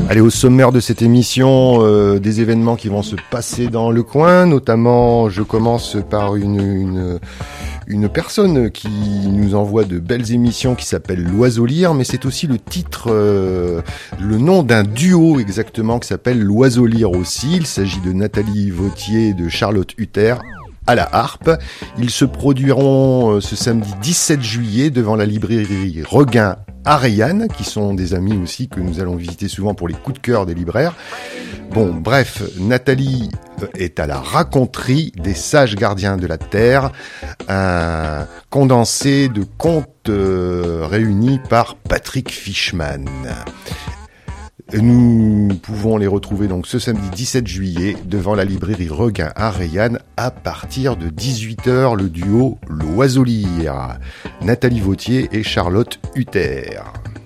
Allez, au sommaire de cette émission, des événements qui vont se passer dans le coin, notamment je commence par une personne qui nous envoie de belles émissions qui s'appelle L'Oiseau Lyre, mais c'est aussi le titre, le nom d'un duo exactement qui s'appelle L'Oiseau Lyre aussi. Il s'agit de Nathalie Vautier et de Charlotte Hutter à la harpe. Ils se produiront ce samedi 17 juillet devant la librairie Regain à Rayanne, qui sont des amis aussi que nous allons visiter souvent pour les coups de cœur des libraires. Bon, bref, Nathalie est à la raconterie des sages gardiens de la terre, un condensé de contes réunis par Patrick Fischmann. Nous pouvons les retrouver donc ce samedi 17 juillet devant la librairie Regain à Rayanne à partir de 18h, le duo L'Oiseau Lyre, Nathalie Vautier et Charlotte Hutter.